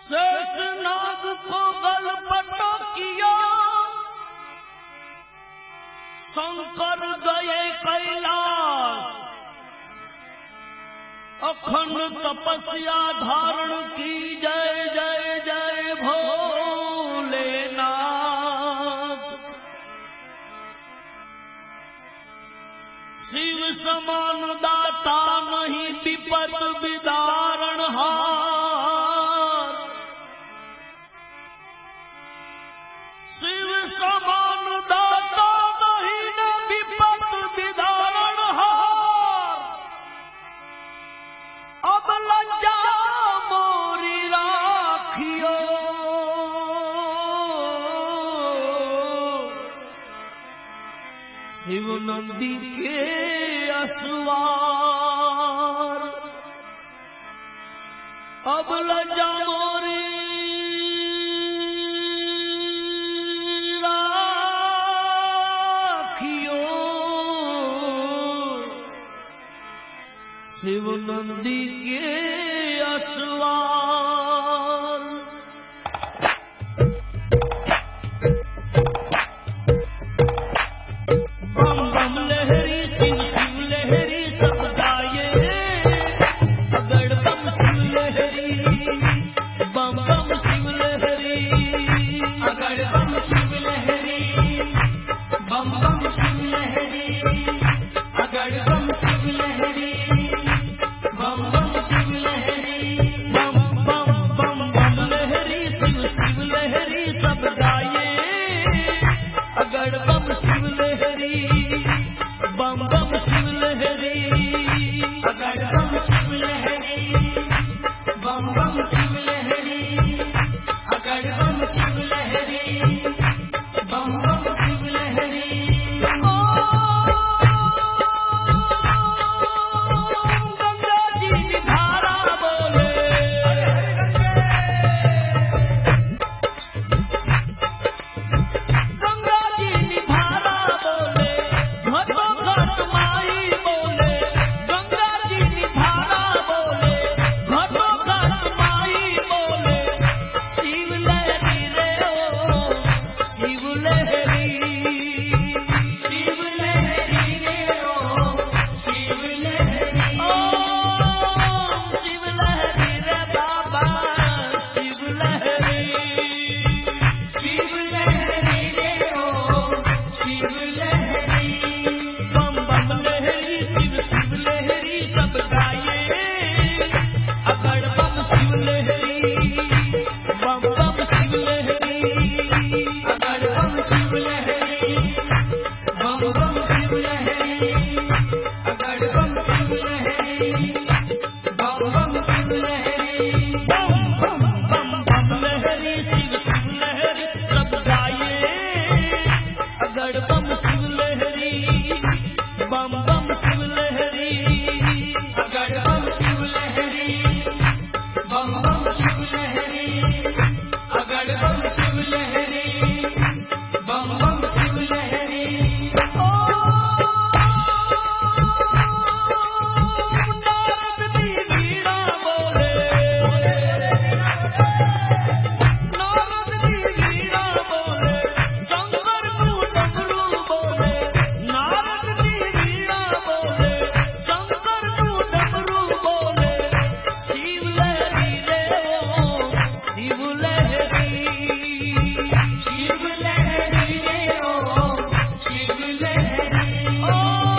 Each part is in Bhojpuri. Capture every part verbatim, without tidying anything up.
शेषनाग को गलपटो किया, शंकर गए कैलाश, अखंड तपस्या धारण की, जय जय जय भोलेनाथ। शिव समान दाता नहीं विपत विदारण हार, शिव समान दाता नहीं न विपत विदारण हार। अब लज्जा मोरी राखियो, शिव नंदी के असवार। अब लज्जा मोरी राखियो, शिव नंदी के असवार। बम बम लहरी शिव शिव लहरी सब गाये, अगड़ बम शिव लहरी, बम बम शिव लहरी, अगड़ बम शिव लहरी, बम बम शिव लहरी, अगड़ बम शिव लहरी, बम बम शिव लहरी, बम बम बम बम लहरी शिव शिव लहरी सब गाये, अगड़ बम शिव लहरी, बम बम शिव लहरी, अगड़ बम शिव लहरी, बम बम शिव लहरी, अगड़ बम शिव लहरी, बम बम शिव लहरी। ओ गंगा जी की धारा बोले, गंगा जी की धारा बोले, घटो घट माई बोले, गंगा जी की धारा बोले, घटो घट माई बोले, शिव लहरी रे ओ शिव लहरी, शिव लहरी रे ओ शिव लहरी, ओ शिव लहरी रे बाबा शिव लहरी, शिव लहरी रे ओ शिव लहरी। बम बम लहरी शिव शिव लहरी सब गाये, अगड़ बम शिव लहरी, बम बम शिव लहरी, अगड़ बम शिव लहरी, बम बम शिव लहरी, अगड़ बम शिव लहरी, बम बम शिव लहरी। बम बम बम बम लहरी शिव शिव लहरी सब गाये, अगड़ बम शिव लहरी, बम बम शिव लहरी, अगड़ बम शिव लहरी, बम बम शिव लहरी, अगड़ बम शिव लहरी, बम बम शिव लहरी। ओ नारद दी वीणा बोले, नारद दी वीणा बोले, शंकर को डमरू बोले, नारद दी वीणा बोले, शंकर को डमरू बोले, शिव लहरी रे ओ शिव लहरी, शिव लहरी रे ओ शिव लहरी, ओ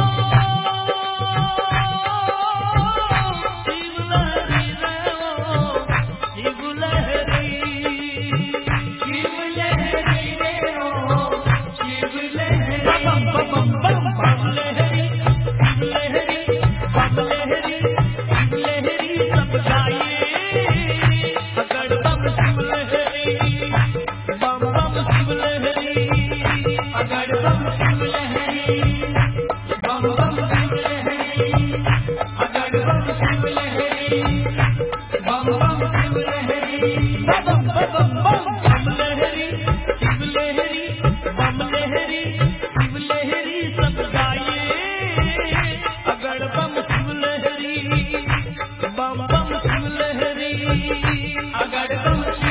शिव लहरी रे ओ शिव लहरी, शिव लहरी रे ओ शिव लहरी। बम बम बम बम लहरी शिव लहरी, बम लहरी शिव लहरी सब गाये, अगड़ बम शिव लहरी, बम बम शिव लहरी, अगड़ बम शिव लहरी, बम बम शिव लहरी, अगड़ बम शिव लहरी, बम बम शिव लहरी। बम बम बम बम लहरी शिव लहरी, बम लहरी शिव लहरी सब गाये, अगड़ बम शिव लहरी, बम बम शिव लहरी, अगड़ बम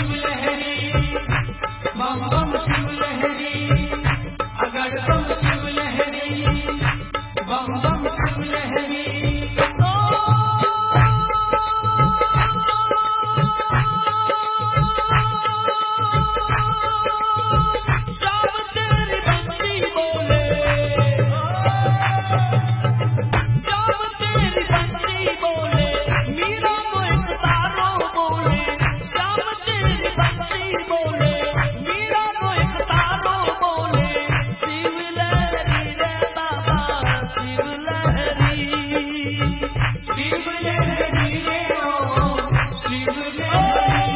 शिव लहरी रे ओ शिव लहरी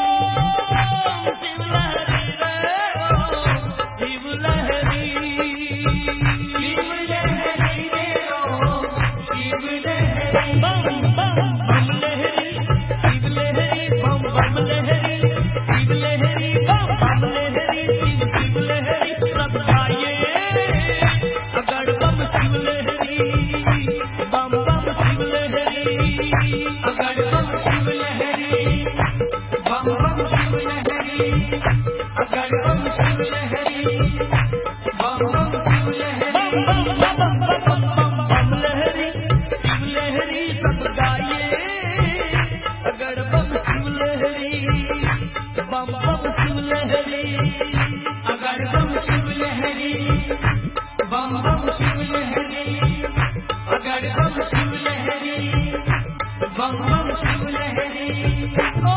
शिव लहरी रे ओ शिव लहरी शिव लहरी रे ओ शिव लहरी बम बम बम लहरी शिव लहरी बम बम लहरी शिव लहरी बम बम लहरी शिव शिव लहरी सब गाइए अगड़ बम शिव लहरी बम बम शिव लहरी अगड़ बम शिव लहरी बम बम शिव लहरी अगड़ बम शिव लहरी बम बम शिव लहरी बम बम बम बम बम लहरी शिव लहरी सब गाइए अगड़ बम शिव लहरी बम बम शिव लहरी अगड़ बम शिव लहरी बम बम शिव लहरी अगड़ बम शिव लहरी बम बम शिव लहरी ओ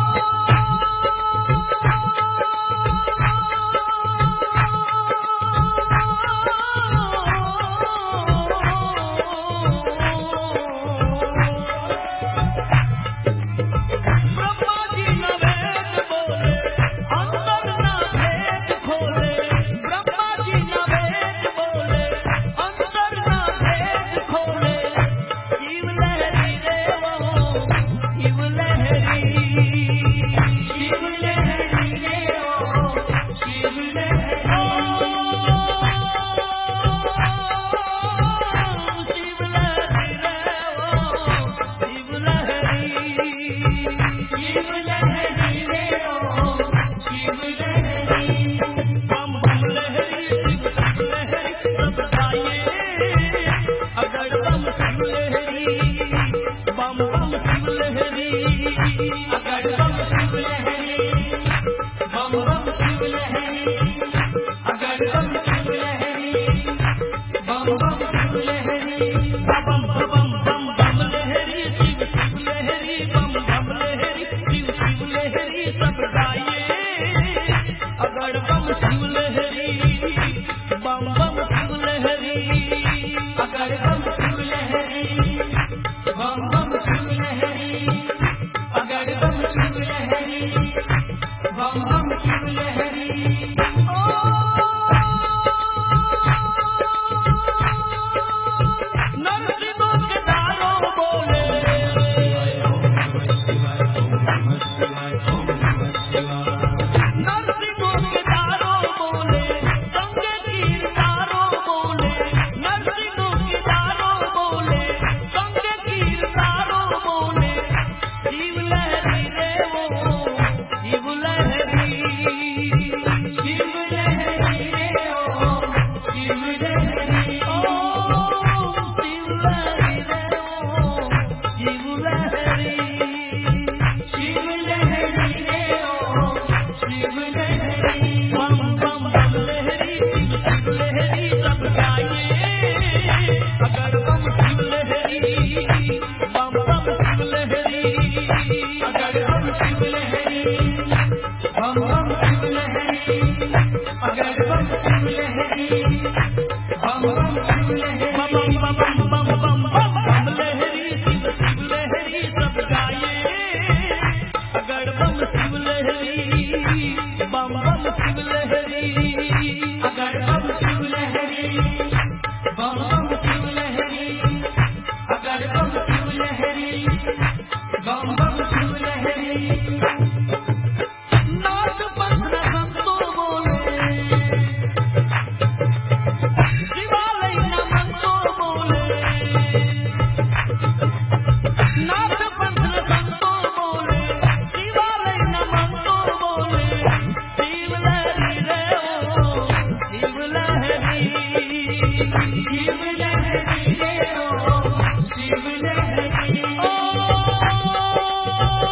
शिव लहरी रे ओ शिव लहरी ओ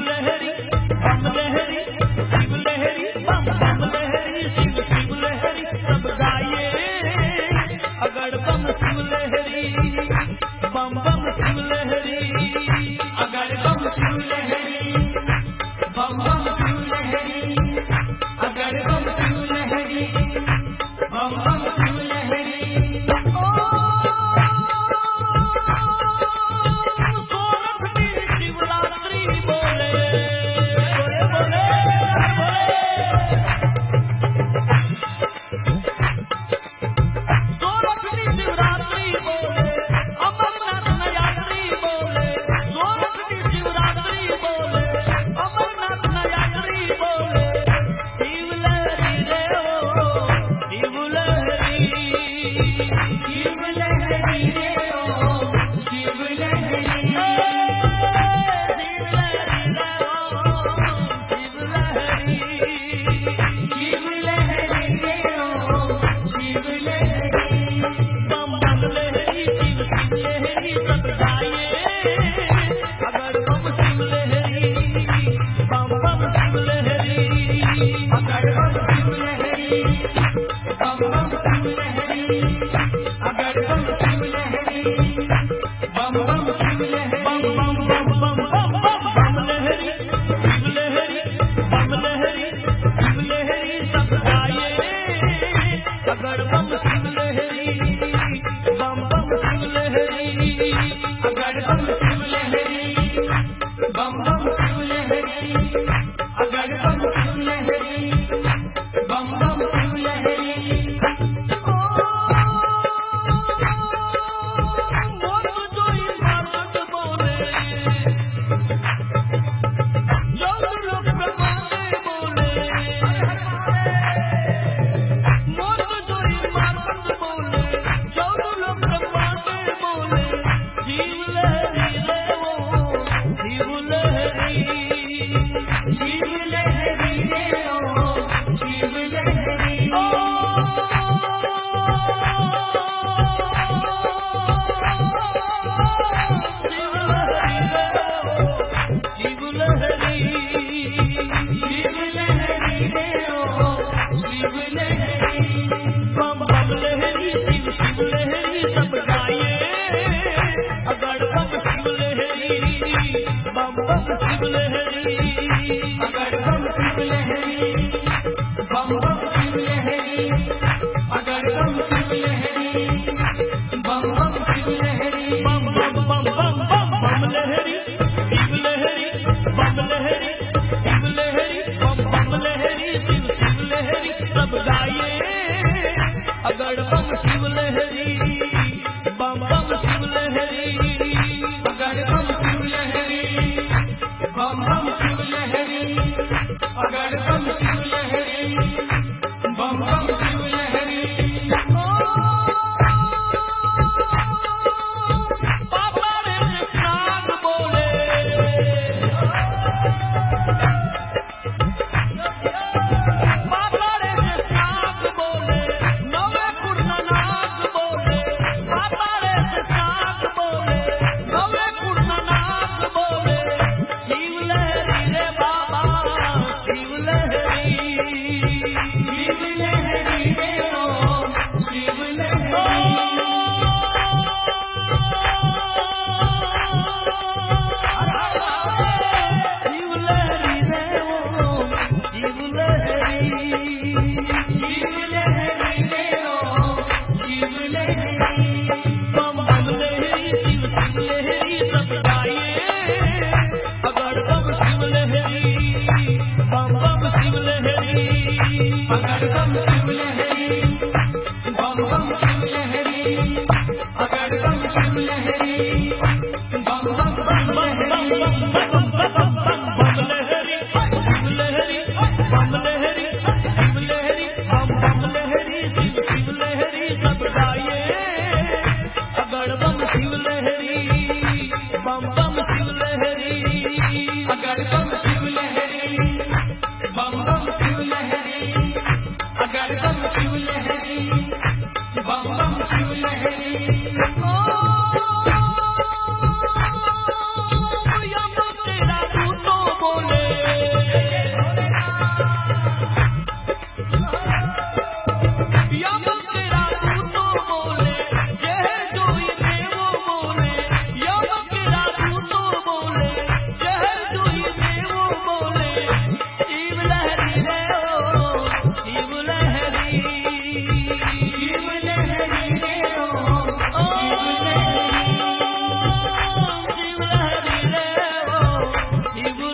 लहरी बम लहरी शिव लहरी बम बम लहरी शिव शिव लहरी सब गाये अगड़ बम शिव लहरी बम बम शिव लहरी अगड़ बम शिव लहरी बम बम शिव लहरी अगड़ बम शिव लहरी बम बम शिव लहरी शिवरात्रि बोले बोले बोले सोलखनी शिवरात्रि बोले अमरनाथ नयात्री बोले सोलखनी शिवरात्रि बोले अमरनाथ नयात्री बोले शिव लहरी रे ओ शिव लहरी शिव लहरी रे ओ शिव लहरी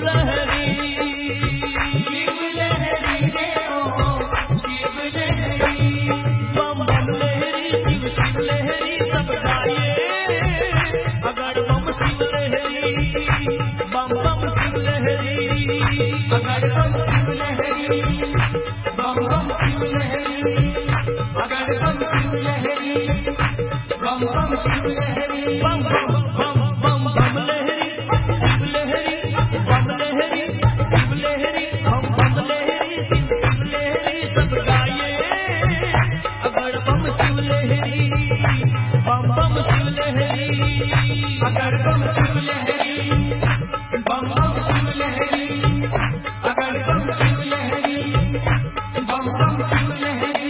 लहरी शिव लहरी रे ओ शिव लहरी बम बम लहरी शिव शिव लहरी सब गाये अगर बम शिव लहरी बम बम शिव लहरी अगर बम शिव लहरी बम बम शिव लहरी अगर बम शिव लहरी बम बम शिव लहरी बम बम बम बम बम लहरी शिव लहरी बम लहरी शिव लहरी बम बम लहरी शिव शिव लहरी सब गाये अगर बम शिव लहरी बम बम शिव लहरी अगर बम शिव लहरी बम बम शिव लहरी अगर बम शिव लहरी बम बम शिव लहरी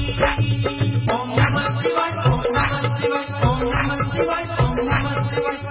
Om Namah Shivaya, Om Namah Shivaya, Om Namah Shivaya, Om Namah Shivaya.